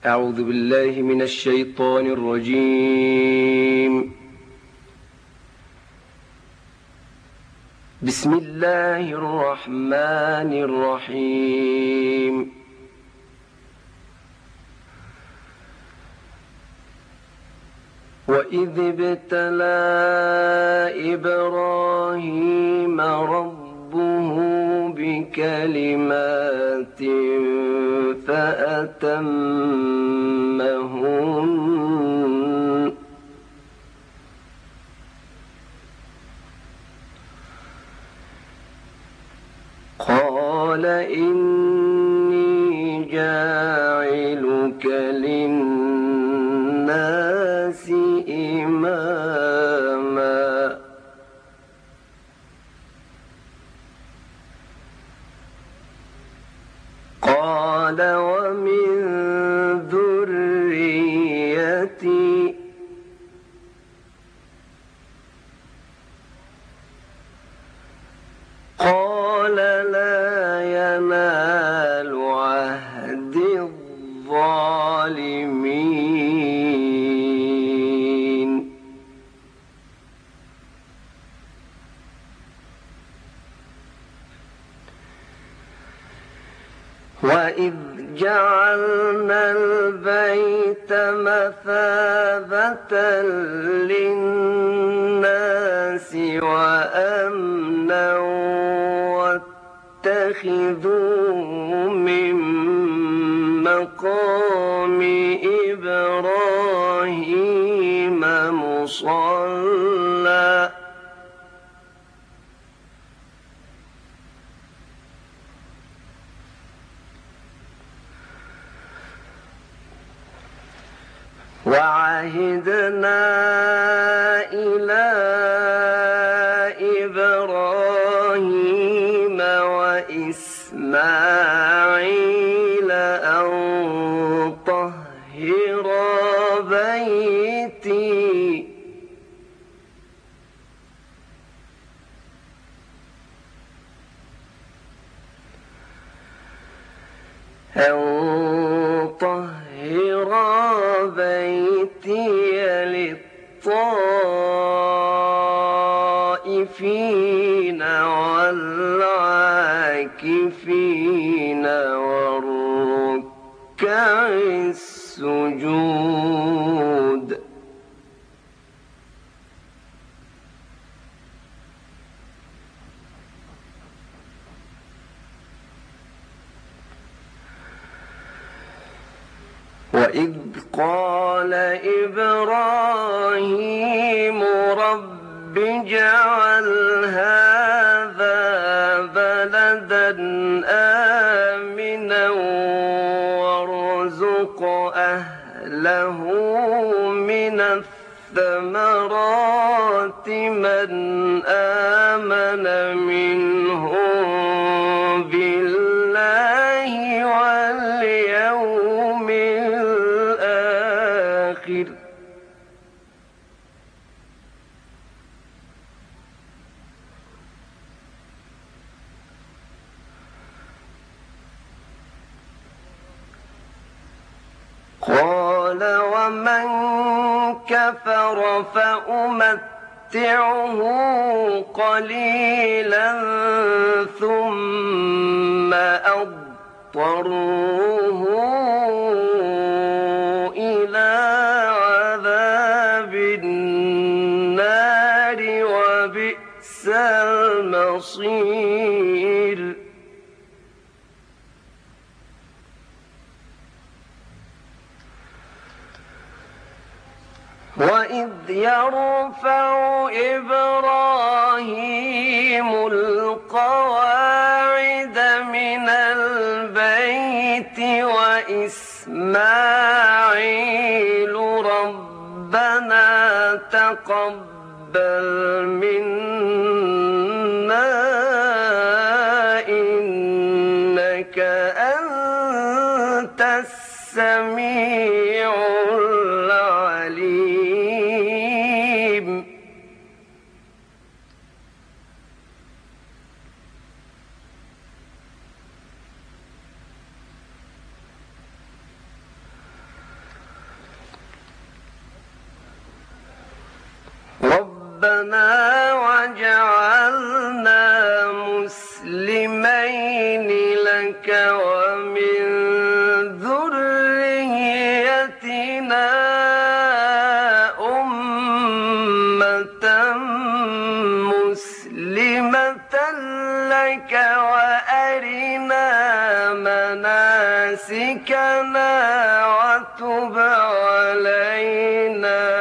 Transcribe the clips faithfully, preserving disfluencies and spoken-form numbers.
أعوذ بالله من الشيطان الرجيم. بسم الله الرحمن الرحيم. وإذ ابتلى إبراهيم ربه بكلمات فأتمهن قال إني جاعلك للناس إماما قال ومن ذريتي قال لا ينال عهد الظالمين. وإذ جعلنا البيت مثابة للناس وأمنا واتخذوا من مقام إبراهيم مصلى وعهدنا إلى إبراهيم وإسماعيل أن طهرا بيتي أن طهرا بيتي للطائفين والعاكفين والركع السجود. وإذ قال إبراهيم رب اجعل هذا بلدا آمنا وارزق أهله من الثمرات من آمن منهم بالله واليوم الآخر قال ومن كفر فأمتعه قليلا ثم أضطره إلى عذاب النار وبئس المصير. وإذ يرفع إبراهيم القواعد من البيت وإسماعيل ربنا تقبل منا إنك أنت السميع العليم. ربنا واجعلنا مسلمين لك ومن ذريتنا أمة مسلمة لك وأرنا مناسكنا وتب علينا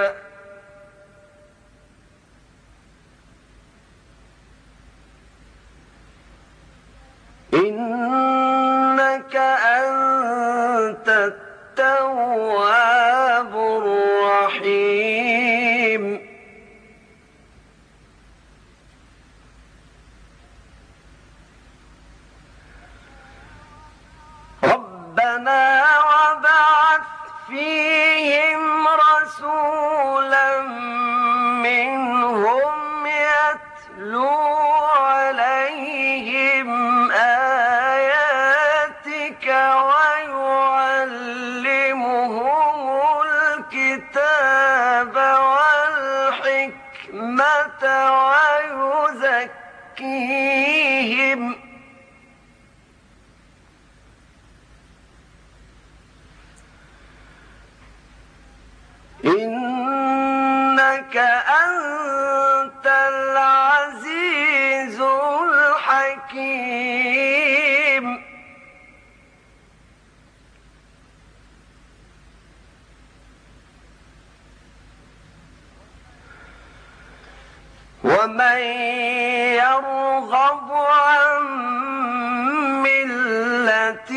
إنك أنت التواب الرحيم ربنا وابعث فيهم رسولا منهم يتلو عليهم آياتك ويعلمهم الكتاب والحكمة ويزكيهم إنك أنت العزيز الحكيم ومن يرغب عن ملة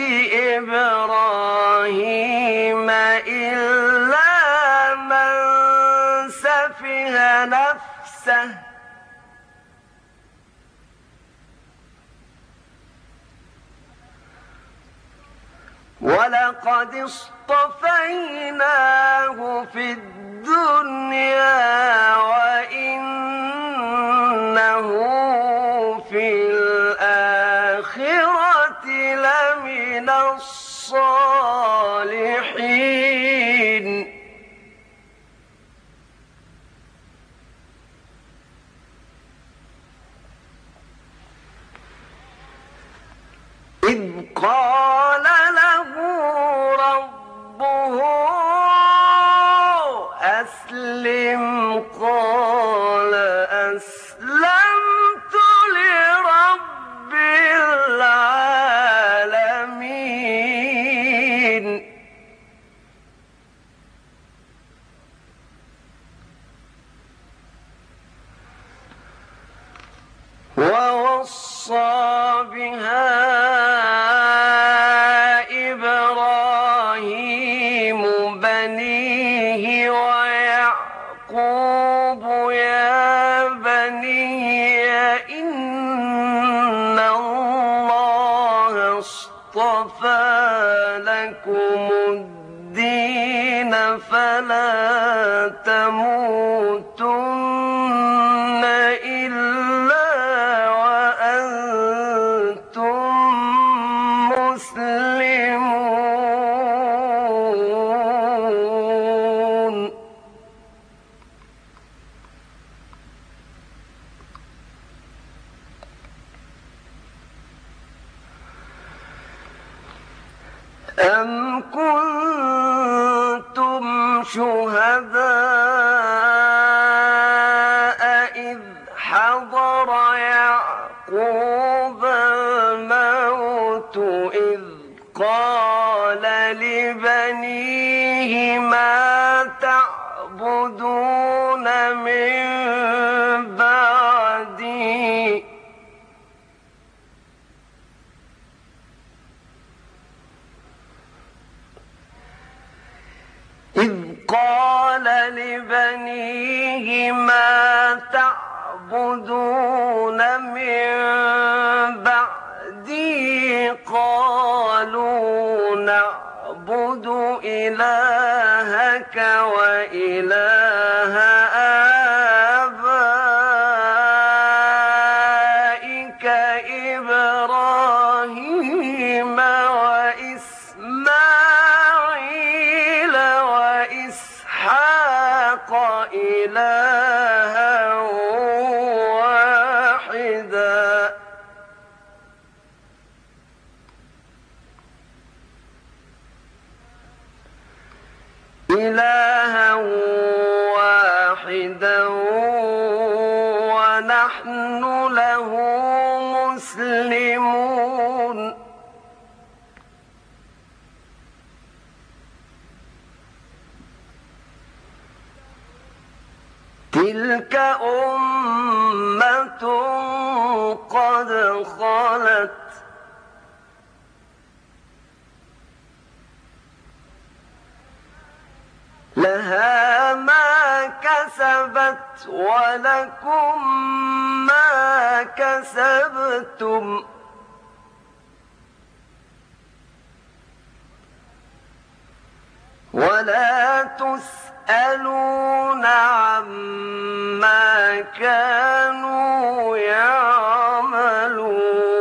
إبراهيم إلا من سفه نفسه ولقد اصطفيناه في الدنيا وإنه في الآخرة لمن الصالحين إذ قال له ربه أسلم قال أسلمت لرب العالمين ووصى بها إبراهيم بنيه ويعقوب يا بني إن الله اصطفى لكم الدين فلا تموتن إلا وأنتم مسلمون أم كنتم شهداء إذ حضر يعقوب الموت إذ قال لبنيه ما تعبدون من بعدي إذ قال لبنيه ما تعبدون من بعدي قالوا نعبد إلهك وإله آبائك إبراهيم وإسماعيل وإسحاق إلها إلها واحدا ونحن له مسلمون. تلك أمة قد خلت لها ما كسبت ولكم ما كسبتم ولا تسألون عما كانوا يعملون.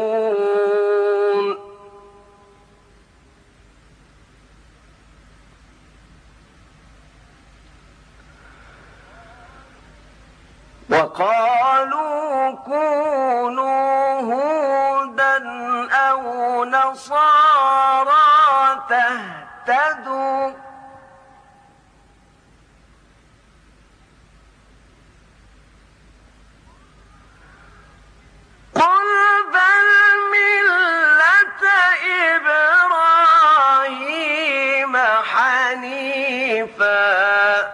وقالوا كونوا هودا أو نصارى تهتدوا قل بل ملة إبراهيم حنيفا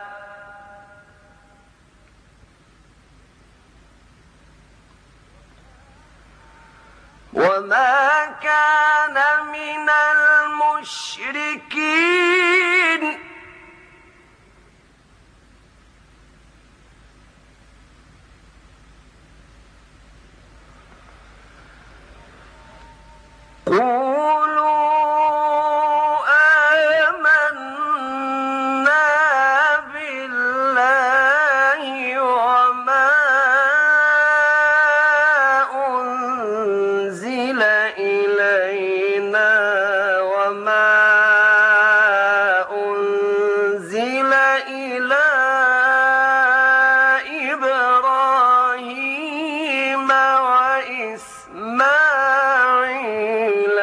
وما كان من المشركين. قولوا آمنا بالله وما أنزل إلينا وما أنزل إلى إبراهيم وإسماعيل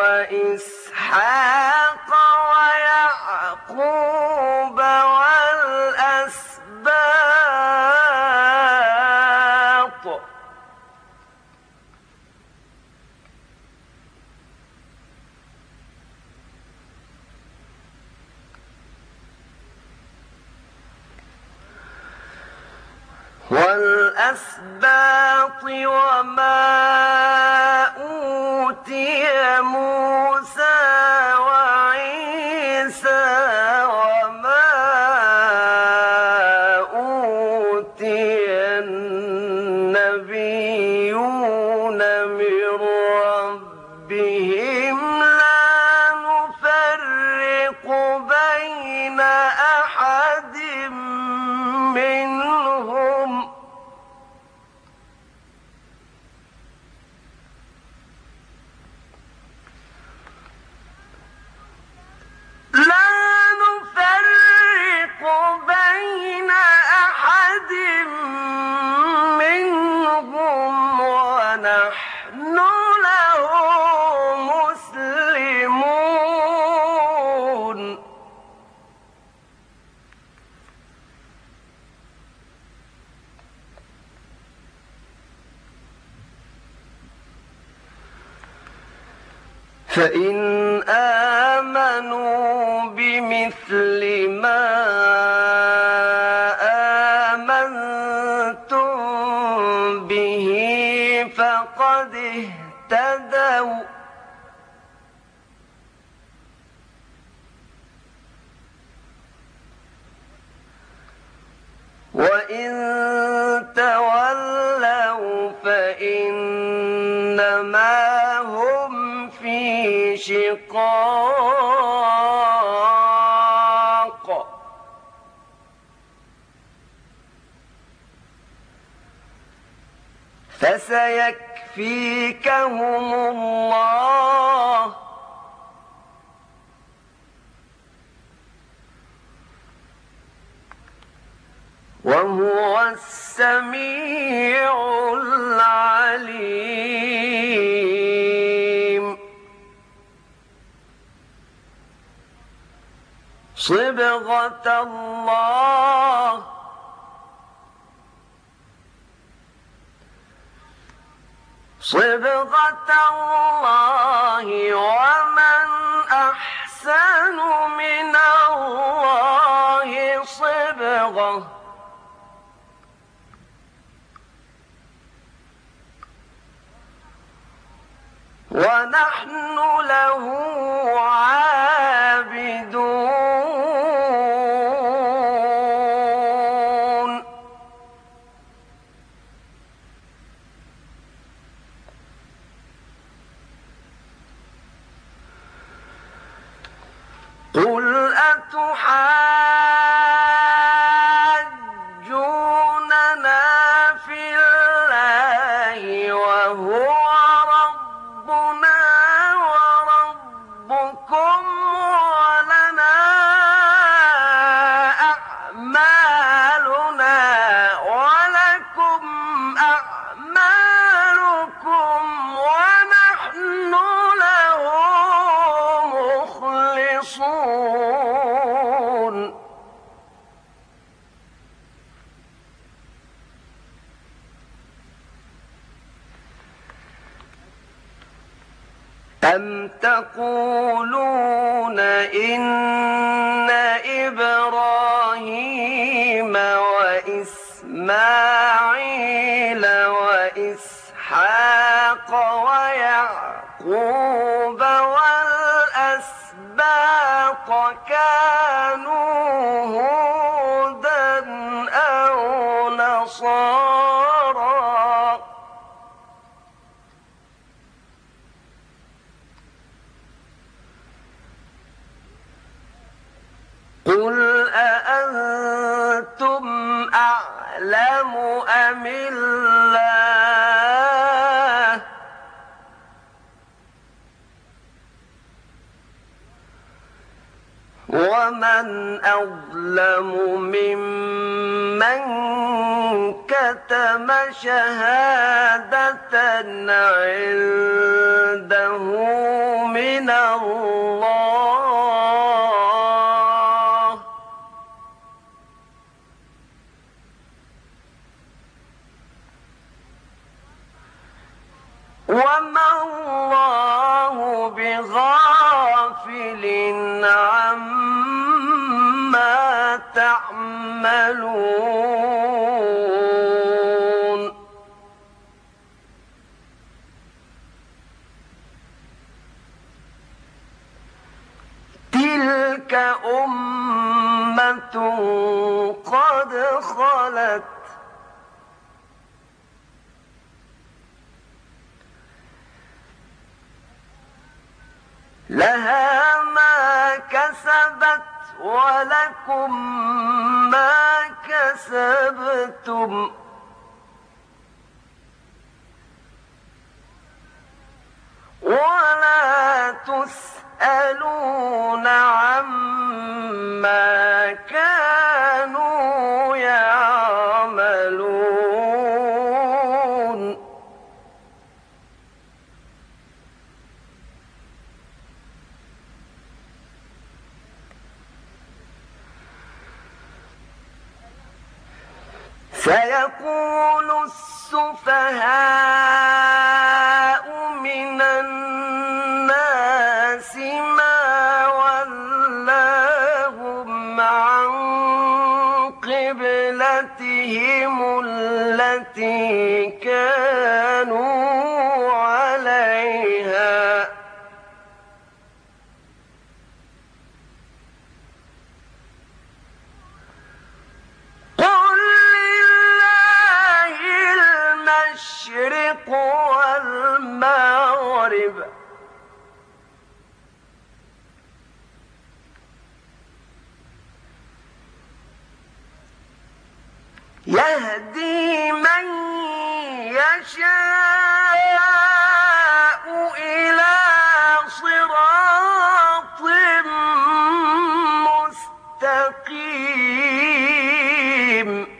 وإسحاق ويعقوب والأسباط والأسباط وما أوتي موسى وعيسى وما أوتي النبيون من ربهم لا نفرق بين أحد منهم لا نفرق بين أحد منهم ونحن له مسلمون. فإن آمنوا بمثل ما آمنتم به فقد اهتدوا وإن تولوا فإنما هم في شقاق فسيكفيكهم الله وهو السميع العليم. صبغة الله صبغة الله ومن أحسن من الله صبغة ونحن له عابدون. قل أتحاجوننا في الله وهو ربنا وربكم ولنا أعمالنا ولكم أعمالكم ونحن له مخلصون. أم تقولون إن إبراهيم وإسماعيل وإسحاق ويعقوب والأسباط كانوا هودا أو نصارى قل أأنتم أعلم أم الله ومن أظلم ممن كتم شهادة عنده من الله وما الله بغافل عما تعملون. تلك أمة قد خلت لها ما كسبت ولكم ما كسبتم ولا تسألون عما كانوا يعملون. سيقول السفهاء من الناس ما ولاهم عن قبلتهم التي كانوا عليها المشرق والمغرب يهدي من يشاء إلى صراط مستقيم.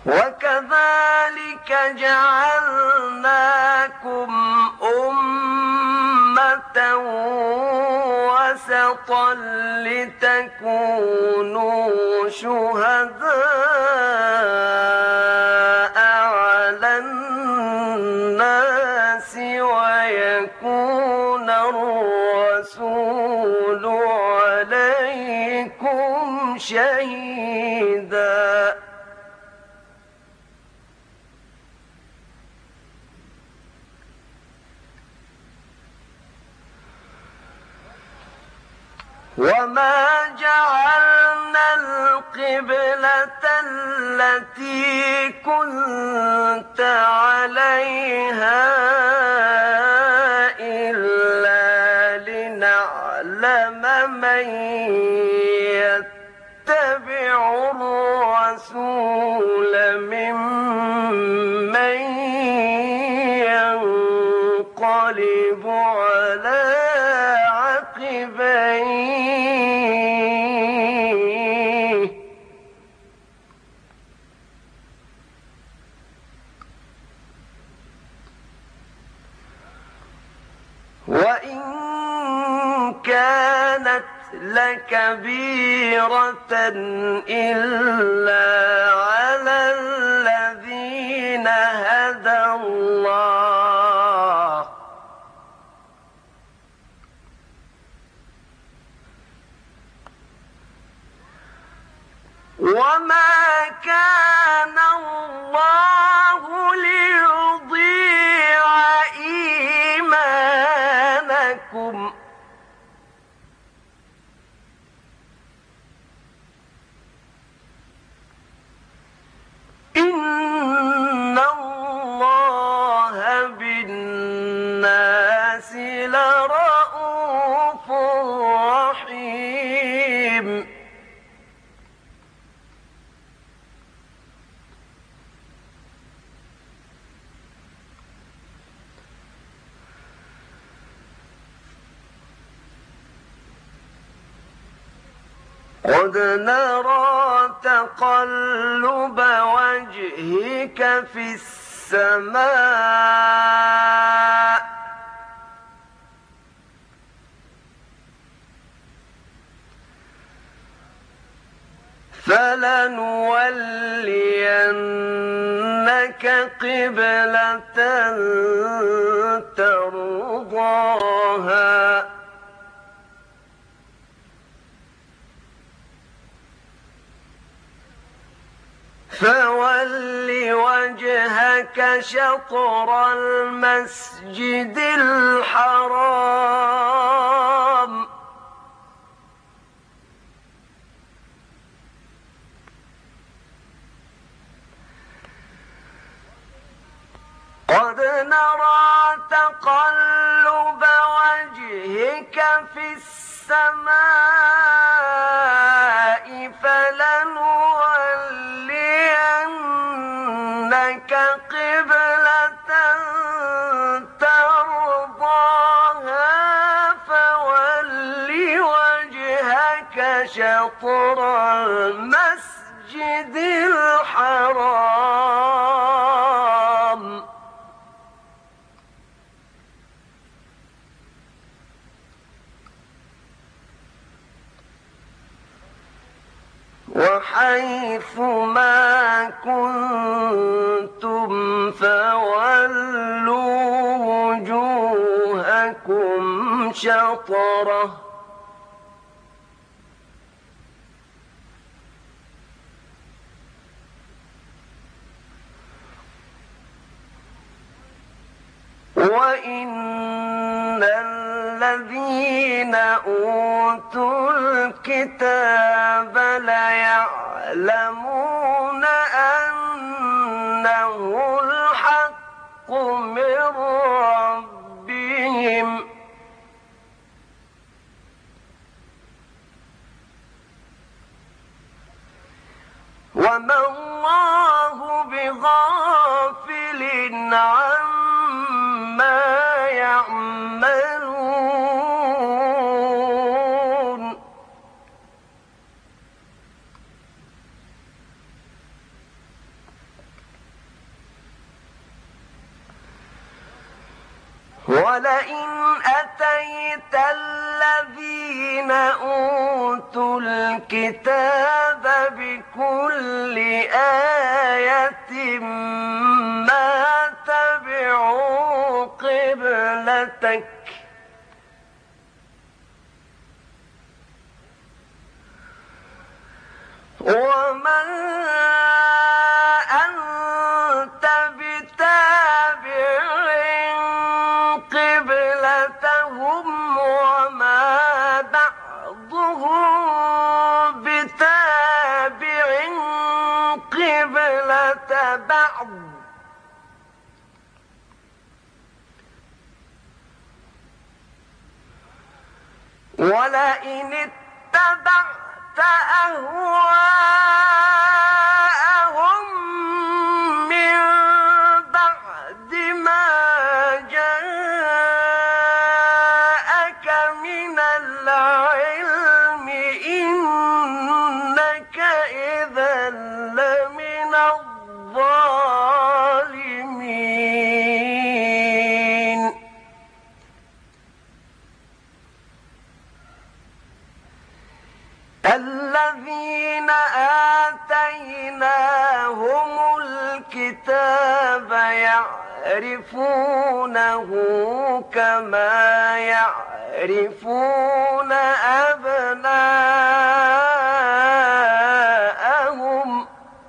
وكذلك جعلناكم أمة وسطا لتكونوا شهداء على الناس ويكون الرسول عليكم شهيدا. وما جعلنا القبلة التي كنت عليها إلا لنعلم من يتبع الرسول ممن ينقلب على عقبيه وإن كانت لكبيرة إلا على الذين هدى الله وما كان الله ليضيع إيمانكم إن الله بالناس لرءوف رحيم. قد نرى تقلب وجهك في السماء فلنولينك قبلة ترضاها فول وجهك شطر المسجد الحرام قد نرى تقلب وجهك في السماء فلنولينك قبلة ترضاها فول وجهك شطر المسجد الحرام وحيث ما كنتم فولوا وجوهكم شطره وإن الذين أوتوا الكتاب ليعلمون أنه الحق من ربهم وما الله بغافل عما يعملون ولئن أتيت الذين أوتوا الكتاب بكل آية ما تبعوا قبلتك وما أنت بتابع قبلتهم وما بعضهم بتابع قبلة بعض ولئن اتبعت أهواءهم من بعد ما جاءك من العلم إنك إذا لمن الظالمين الذين آتيناهم الكتاب يعرفونه كما يعرفون أبناءهم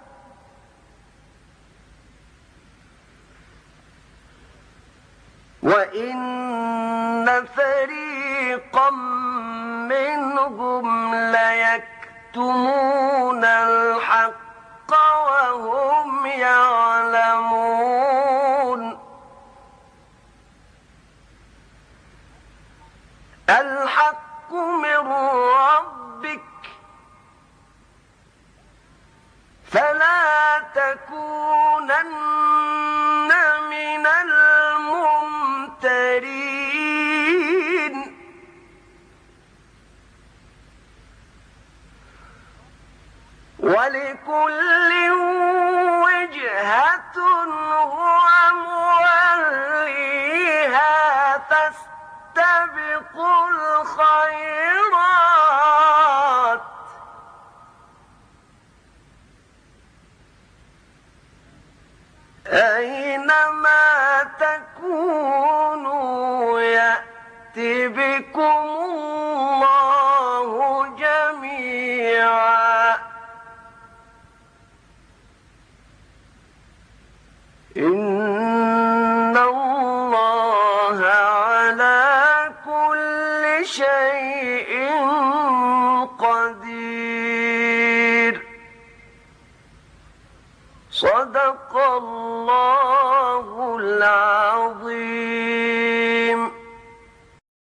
وإن فريقا منهم ليكتمون الحق وهم يعلمون الحق من ربك فلا تكونن من الممترين ولكل وجهة هو موليها فاستبقوا الخيرات أينما تكونوا يأت بكم الله جميعا إن الله على كل شيء قدير صدق الله العظيم.